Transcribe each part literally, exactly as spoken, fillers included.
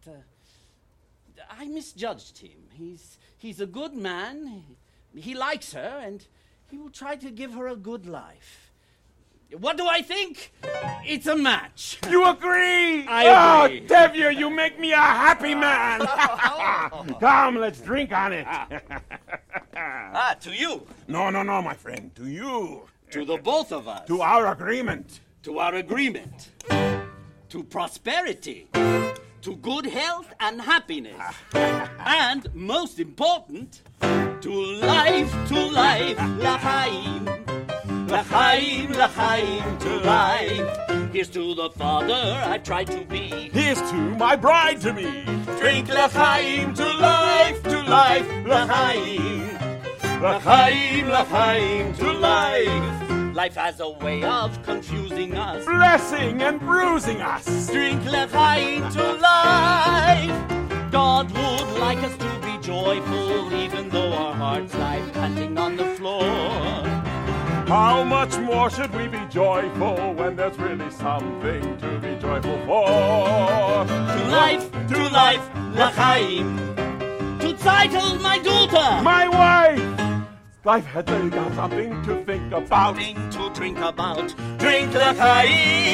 uh, I misjudged him. He's, he's a good man. He, he likes her, and he will try to give her a good life. What do I think? It's a match. You agree? I agree. Oh, Tevye, you make me a happy man. Come, let's drink on it. Ah, to you. No, no, no, my friend. To you. To the both of us. To our agreement. To our agreement. To prosperity. To good health and happiness. And, most important, to life, to life, l'chaim. L'chaim, l'chaim, to life. Here's to the father I tried to be. Here's to my bride to be. Drink l'chaim, to life, to life, l'chaim. L'chaim, l'chaim, to life. Life has a way of confusing us. Blessing and bruising us. Drink l'chaim to life. God would like us to be joyful, even though our hearts lie panting on the floor. How much more should we be joyful when there's really something to be joyful for? To life, to life, l'chaim. To title my daughter. My wife. Life had really got something to think about. Something to drink about. Drink l'chaim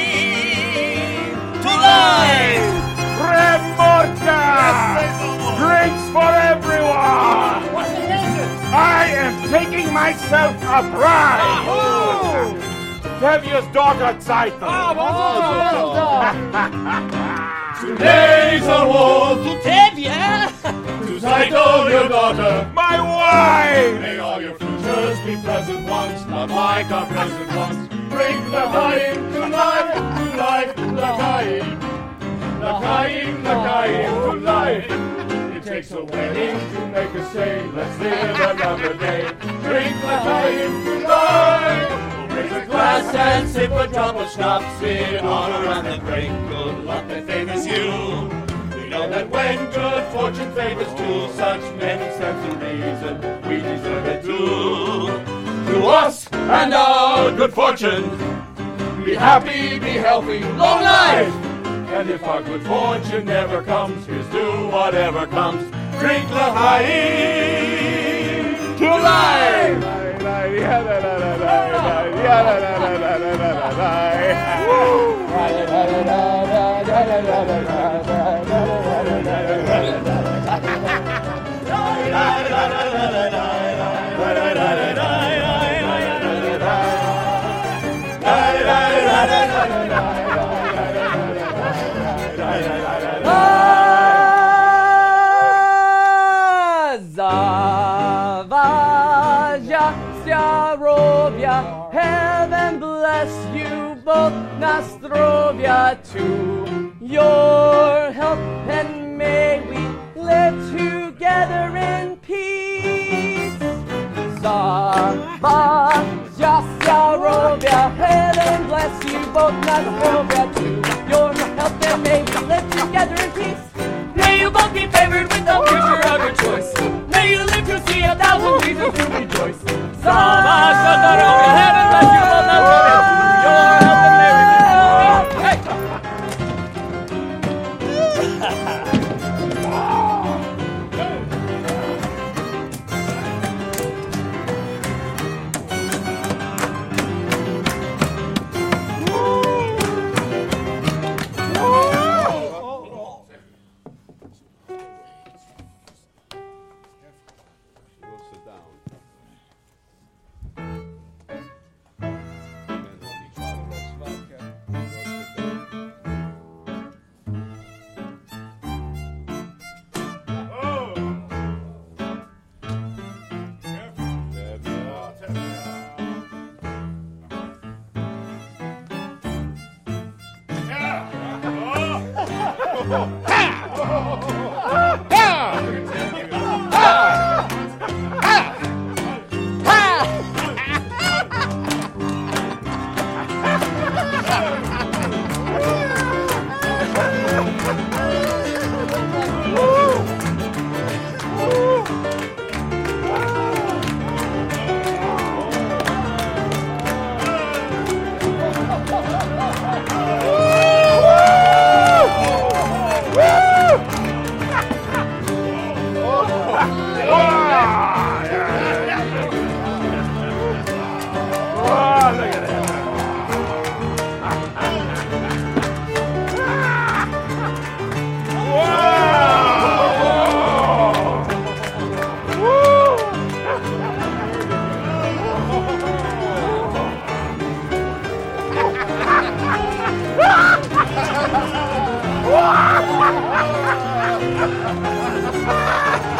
to life. Remorka! Drinks for everyone! What's the reason? I am taking myself a bride! Oh! Tevye's daughter, Zeitel! Oh, well done! Today's a wolf! To Tevye! To Zeitel, your daughter! My wife! May all your futures be pleasant ones, not like our present ones. Bring l'chaim to life, to life, l'chaim. L'chaim, l'chaim, to life. It takes a wedding to make a say, let's live another day. Drink l'chaim to life. Raise a glass and sip a drop of schnapps in honor and the great good luck that favors you. We know that when good fortune favors two such men of sense and reason, we deserve it too. To us and our good fortune, be happy, be healthy, long life. And if our good fortune never comes, here's to whatever comes. Drink l'chaim to life. Heaven bless you both, Nostrovia, to your health, and may we live together in peace. Zava, Jasyarovia, heaven bless you both, Nostrovia, to your health, and may we live together in peace. May you both be favored with the future of your choice. May you live to see a thousand reasons to rejoice. Zava, Jasyarovia, heaven bless you both, Nostrovia, to your health, and may we live together in peace. Woo! Oh!